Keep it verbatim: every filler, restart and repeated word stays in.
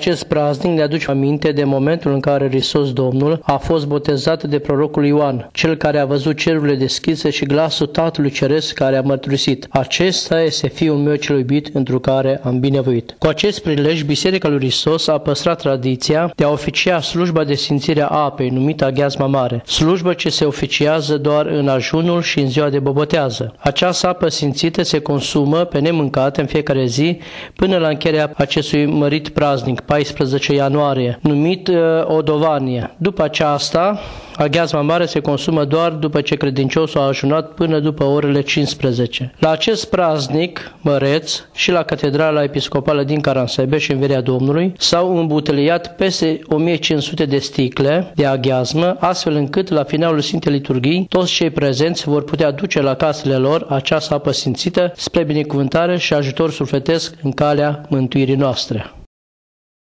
acest praznic ne aduce aminte de momentul în care Hristos Domnul a fost botezat de prorocul Ioan, cel care a văzut cerurile deschise și glasul Tatălui Ceresc care a mărturisit: acesta este Fiul meu cel iubit, întru care am binevoit. Cu acest prilej, Biserica lui Hristos a păstrat tradiția de a oficia slujba de sfințire a apei, numită Aghiazma Mare, slujbă ce se oficiază doar în ajunul și în ziua de bobotează. Această apă sfințită se consumă pe nemâncate în fiecare zi până la încheierea acestui mărit praznic, paisprezece ianuarie, numit uh, Odovanie. După aceasta, Aghiazma Mare se consumă doar după ce credinciosul a ajunat până după orele cincisprezece. La acest praznic măreț și la Catedrala Episcopală din Caransebeș, în Verea Domnului, s-au îmbuteliat peste o mie cinci sute de sticle de aghiazmă, astfel încât la finalul Sfintei Liturghii toți cei prezenți vor putea duce la casele lor această apă sfințită spre binecuvântare și ajutor sufletesc în calea mântuirii noastre.